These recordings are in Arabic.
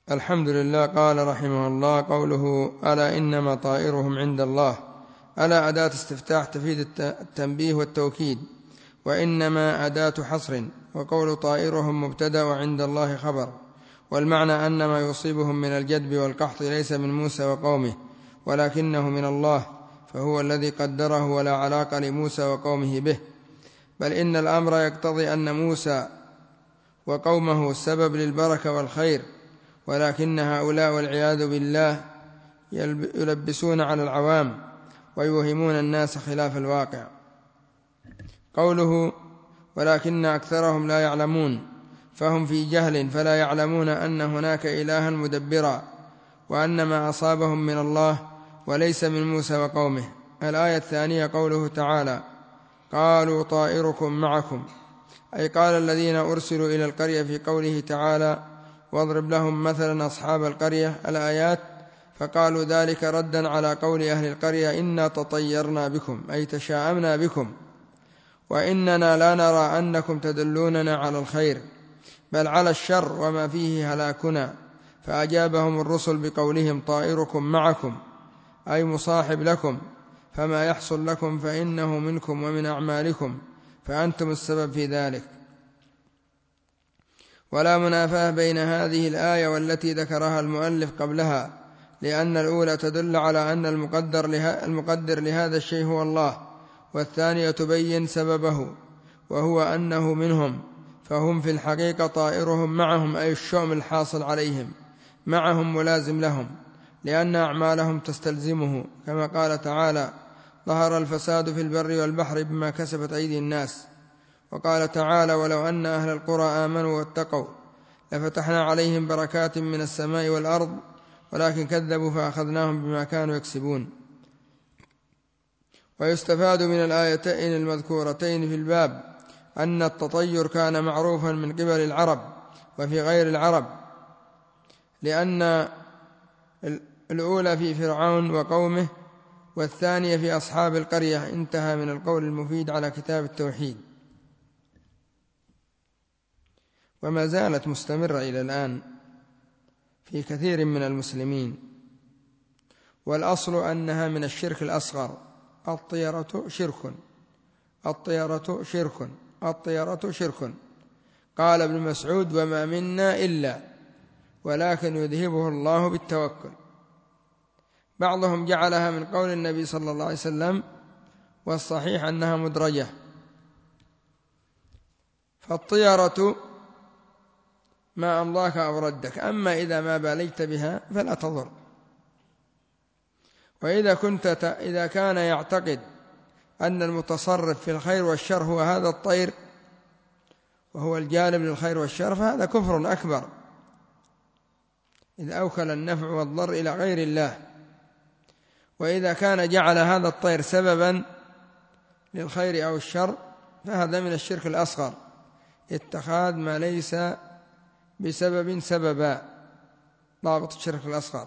الحمد لله. قال رحمه الله: قوله ألا إنما طائرهم عند الله، ألا أداة استفتاح تفيد التنبيه والتوكيد، وإنما أداة حصر، وقول طائرهم مبتدأ وعند الله خبر، والمعنى أن ما يصيبهم من الجدب والقحط ليس من موسى وقومه ولكنه من الله، فهو الذي قدره ولا علاقة لموسى وقومه به، بل إن الأمر يقتضي أن موسى وقومه السبب للبركة والخير، ولكن هؤلاء والعياذ بالله يلبسون على العوام ويوهمون الناس خلاف الواقع. قوله ولكن أكثرهم لا يعلمون، فهم في جهل فلا يعلمون أن هناك إلها مدبرا، وأن ما أصابهم من الله وليس من موسى وقومه. الآية الثانية قوله تعالى: قالوا طائركم معكم، أي قال الذين أرسلوا إلى القرية في قوله تعالى: واضرب لهم مثلا أصحاب القرية، الآيات، فقالوا ذلك ردا على قول أهل القرية: إنا تطيرنا بكم، أي تشاءمنا بكم، وإننا لا نرى أنكم تدلوننا على الخير بل على الشر وما فيه هلاكنا. فأجابهم الرسل بقولهم: طائركم معكم، أي مصاحب لكم، فما يحصل لكم فإنه منكم ومن أعمالكم، فأنتم السبب في ذلك. ولا منافاة بين هذه الآية والتي ذكرها المؤلف قبلها، لأن الأولى تدل على أن المقدر لهذا الشيء هو الله، والثانية تبين سببه وهو أنه منهم، فهم في الحقيقة طائرهم معهم، أي الشؤم الحاصل عليهم معهم ملازم لهم، لأن أعمالهم تستلزمه، كما قال تعالى: ظهر الفساد في البر والبحر بما كسبت أيدي الناس. وقال تعالى: ولو أن أهل القرى آمنوا واتقوا لفتحنا عليهم بركات من السماء والأرض ولكن كذبوا فأخذناهم بما كانوا يكسبون. ويستفاد من الآيتين المذكورتين في الباب أن التطير كان معروفا من قبل العرب وفي غير العرب، لأن الأولى في فرعون وقومه والثانية في أصحاب القرية. انتهى من القول المفيد على كتاب التوحيد، وما زالت مستمرة إلى الآن في كثير من المسلمين، والأصل أنها من الشرك الأصغر. الطيرة شرك، الطيرة شرك، الطيرة شرك. قال ابن مسعود: وما منا إلا ولكن يذهبه الله بالتوكل. بعضهم جعلها من قول النبي صلى الله عليه وسلم، والصحيح أنها مدرجة. فالطيرة ما أمضاك أو ردك، أما إذا ما باليت بها فلا تضر. إذا كان يعتقد أن المتصرف في الخير والشر هو هذا الطير وهو الجالب للخير والشر، فهذا كفر أكبر، إذا أوكل النفع والضر إلى غير الله. وإذا كان جعل هذا الطير سببا للخير أو الشر، فهذا من الشرك الأصغر، اتخاذ ما ليس بسبب سببا، ضابط الشرك الأصغر.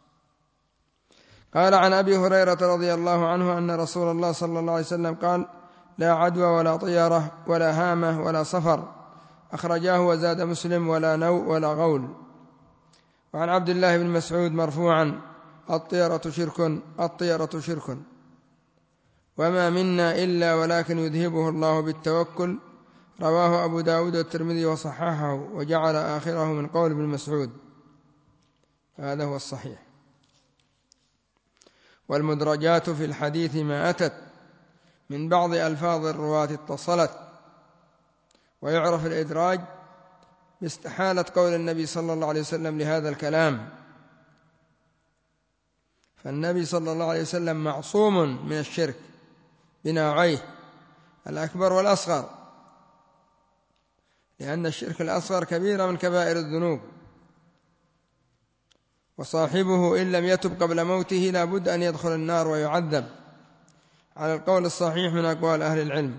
قال عن أبي هريرة رضي الله عنه أن رسول الله صلى الله عليه وسلم قال: لا عدوى ولا طيرة ولا هامة ولا صفر، أخرجاه وزاد مسلم: ولا نوء ولا غول. وعن عبد الله بن مسعود مرفوعا: الطيرة شرك، الطيرة شرك، وما منا إلا ولكن يذهبه الله بالتوكل. رواه أبو داود والترمذي وصححه، وجعل آخره من قول ابن مسعود، هذا هو الصحيح. والمدرجات في الحديث ما أتت من بعض ألفاظ الرواة اتصلت، ويعرف الإدراج باستحالة قول النبي صلى الله عليه وسلم لهذا الكلام، فالنبي صلى الله عليه وسلم معصوم من الشرك بنوعيه الأكبر والأصغر، لأن الشرك الأصغر كبيرة من كبائر الذنوب، وصاحبه إن لم يتب قبل موته لا بد أن يدخل النار ويعذب، على القول الصحيح من أقوال أهل العلم.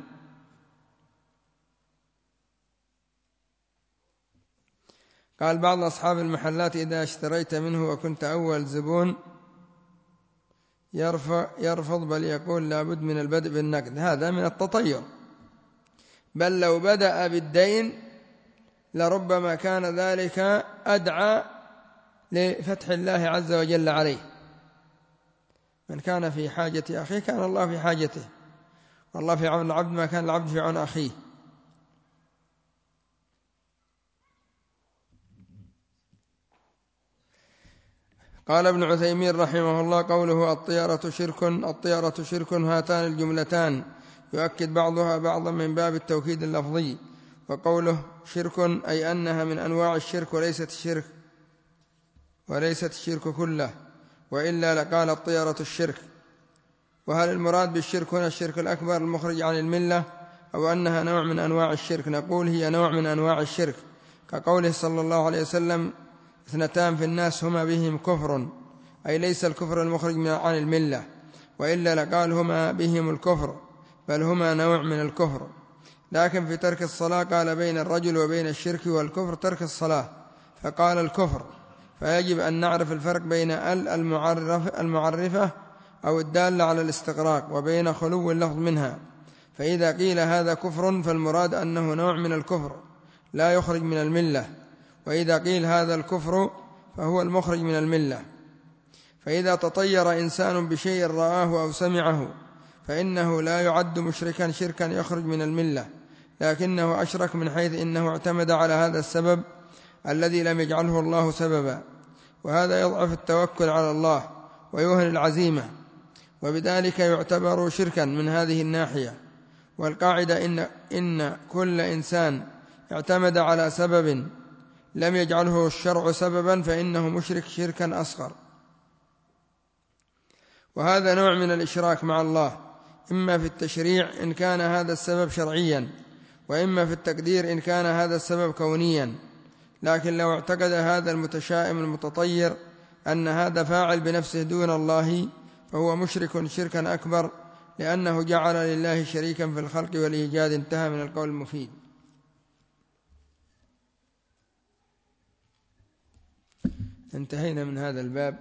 قال بعض أصحاب المحلات: إذا اشتريت منه وكنت أول زبون يرفض، بل يقول لا بد من البدء بالنقد. هذا من التطير، بل لو بدأ بالدين لربما كان ذلك أدعى لفتح الله عز وجل عليه. من كان في حاجة أخيه كان الله في حاجته، والله في عون العبد ما كان العبد في عون أخيه. قال ابن عثيمين رحمه الله: قوله الطيرة شرك هاتان الجملتان يؤكد بعضها بعضا من باب التوكيد اللفظي. وقوله شرك أي أنها من أنواع الشرك وليست الشرك كله، وإلا لقال الطيرة الشرك. وهل المراد بالشرك هنا الشرك الأكبر المخرج عن الملة، أو أنها نوع من أنواع الشرك؟ نقول هي نوع من أنواع الشرك، كقوله صلى الله عليه وسلم: 2 في الناس هما بهم كفر، أي ليس الكفر المخرج عن الملة، وإلا لقال هما بهم الكفر، بل هما نوع من الكفر. لكن في ترك الصلاة قال بين الرجل وبين الشرك والكفر ترك الصلاة، فقال الكفر، فيجب أن نعرف الفرق بين المعرفة أو الدالة على الاستغراق وبين خلو اللفظ منها. فإذا قيل هذا كفر فالمراد أنه نوع من الكفر لا يخرج من الملة، وإذا قيل هذا الكفر فهو المخرج من الملة. فإذا تطير إنسان بشيء رآه أو سمعه فإنه لا يعد مشركا شركا يخرج من الملة، لكنه أشرك من حيث إنه اعتمد على هذا السبب الذي لم يجعله الله سببا، وهذا يضعف التوكل على الله ويوهن العزيمة، وبذلك يعتبر شركا من هذه الناحية. والقاعدة إن كل إنسان اعتمد على سبب لم يجعله الشرع سببا فإنه مشرك شركا أصغر. وهذا نوع من الإشراك مع الله، إما في التشريع إن كان هذا السبب شرعيا، وإما في التقدير إن كان هذا السبب كونيا. لكن لو اعتقد هذا المتشائم المتطير أن هذا فاعل بنفسه دون الله فهو مشرك شركا أكبر، لأنه جعل لله شريكا في الخلق والإيجاد. انتهى من القول المفيد. انتهينا من هذا الباب،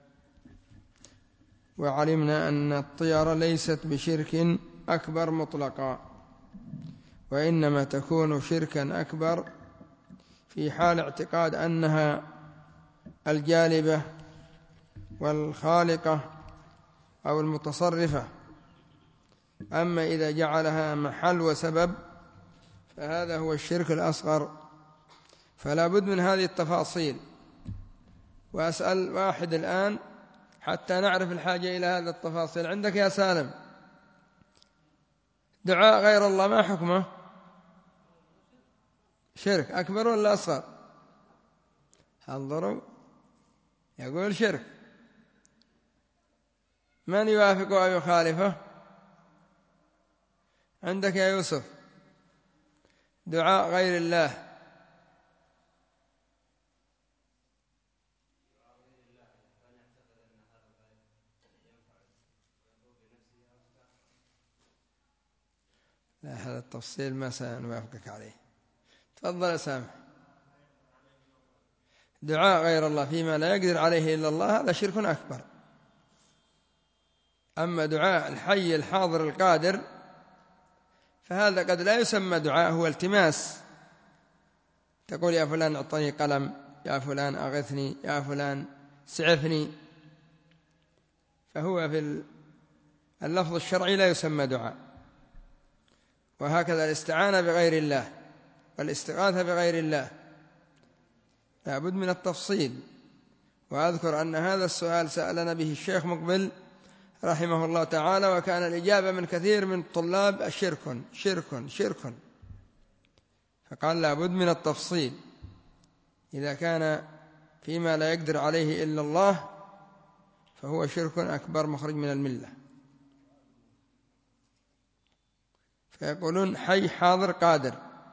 وعلمنا أن الطيرة ليست بشرك أكبر مطلقا، وإنما تكون شركا أكبر في حال اعتقاد أنها الجالبة والخالقة أو المتصرفة. أما إذا جعلها محل وسبب فهذا هو الشرك الأصغر. فلا بد من هذه التفاصيل. وأسأل واحد الآن حتى نعرف الحاجة إلى هذه التفاصيل. عندك يا سالم دعاء غير الله ما حكمه؟ شرك أكبر ولا أصغر؟ انظروا، يقول شرك. من يوافق أو يخالفه؟ عندك يا يوسف دعاء غير الله لا، هذا التفصيل ما سنوافقك عليه. تفضل يا سامح. دعاء غير الله فيما لا يقدر عليه إلا الله هذا شرك أكبر. أما دعاء الحي الحاضر القادر فهذا قد لا يسمى دعاء، هو التماس. تقول يا فلان أعطني قلم، يا فلان أغثني، يا فلان سعفني، فهو في اللفظ الشرعي لا يسمى دعاء. وهكذا الاستعانة بغير الله والاستغاثة بغير الله لا بد من التفصيل. وأذكر أن هذا السؤال سألنا به الشيخ مقبل رحمه الله تعالى، وكان الإجابة من كثير من الطلاب شرك شرك شرك، فقال لا بد من التفصيل. إذا كان فيما لا يقدر عليه إلا الله فهو شرك أكبر مخرج من الملة. فيقولون حي حاضر قادر،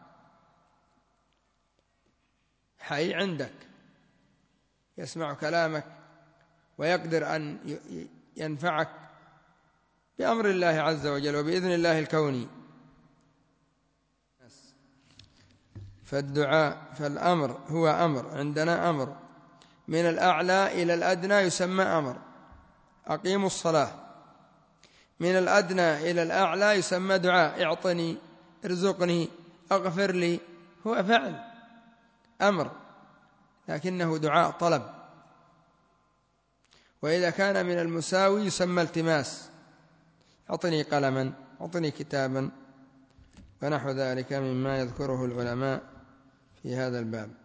حي عندك يسمع كلامك ويقدر أن ينفعك بأمر الله عز وجل وبإذن الله الكوني. فالأمر هو أمر، عندنا أمر من الأعلى إلى الأدنى يسمى أمر. أقيموا الصلاة. من الأدنى إلى الأعلى يسمى دعاء، اعطني، ارزقني، اغفر لي، هو فعل أمر لكنه دعاء طلب. وإذا كان من المساوي يسمى التماس، أعطني قلما، أعطني كتابا، ونحو ذلك مما يذكره العلماء في هذا الباب.